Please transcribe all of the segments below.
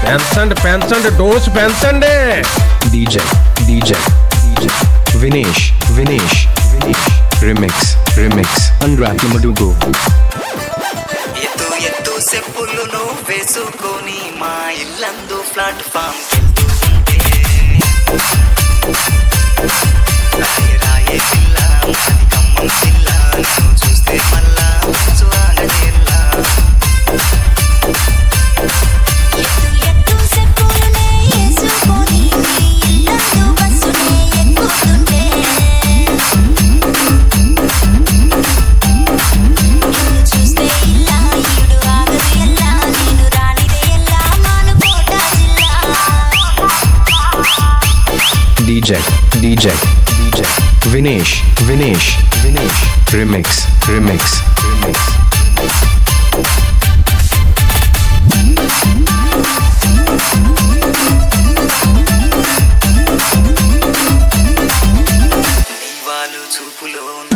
పెంచండి డోస్ పెంచండి. DJ Vinesh Remix Anurag Madugo. ఎత్తు సెప్పులు నువ్వు వేసుకొని మా ఇల్లందు ప్లాట్ఫామ్ రాయే పిల్ల కమ్మం పిల్ల నువ్వు చూస్తే మళ్ళా సువాగనేలా DJ Vinesh Remix దీవాలు చూపులోన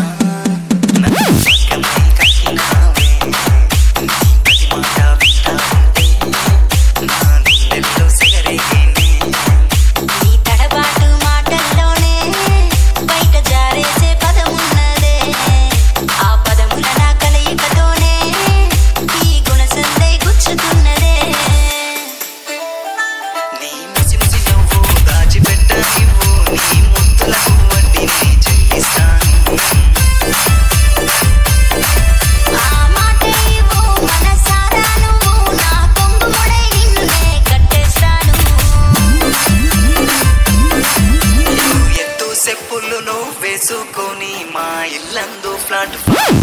చెప్పులు నువ్వు వేసుకొని మా ఇల్లందు platform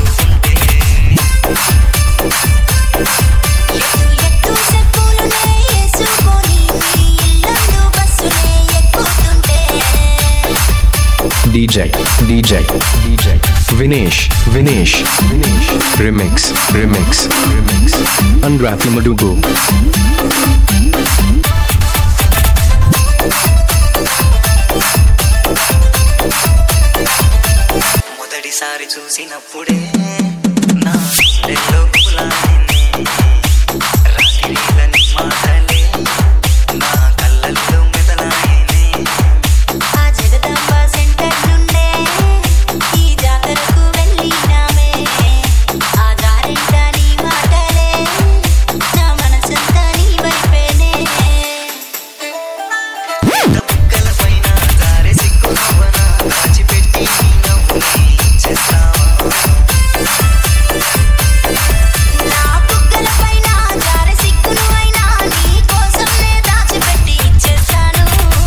DJ Vinesh Remix Anurag Madugo. మొదటిసారి చూసినప్పుడే నా గుండెల్లో గుబులాయనే రాత్రిలని మాటలే నా కళ్ళల్లో మెదలాయనే ఆ జగదంబ సెంటర్ నుండే ఈ జాతరకు వెళ్ళినామే ఆ దారింట నీ మాటలే నా మనసంతా నీ వైపేనే ముక్కల పైన దారి సిక్కునవన దాచిపెట్టి నీ నవ్వుని చేస్తావా నా బుగ్గల పైన జారి సిక్కును అయినా నీ కోసం నే దాచిపెట్టి ఇచ్చేస్తాను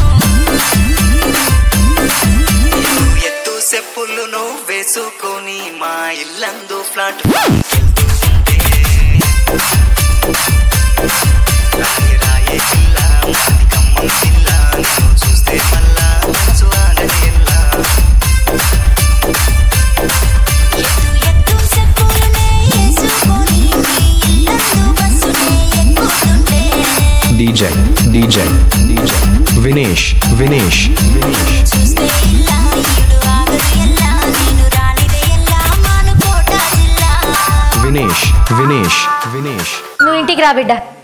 ఎత్తు చెప్పులు నువ్వు వేసుకొని మా ఇల్లందు ప్లాట్ఫామ్ రాయే పిల్ల కమ్మం పిల్ల నువ్వు చూస్తే మళ్ళా సువాగనేలా ఎత్తు చెప్పులనే యేసుకొని నీ ఇల్లందు బస్సునే ఎక్కుతుంటే DJ Vinesh చూస్తే ఇలా ఈడు ఆగదు ఎల్లా నేను రానిదే ఎల్లా మానుకోట జిల్లా Vinesh నువ్వు ఇంటికి రా బిడ్డ.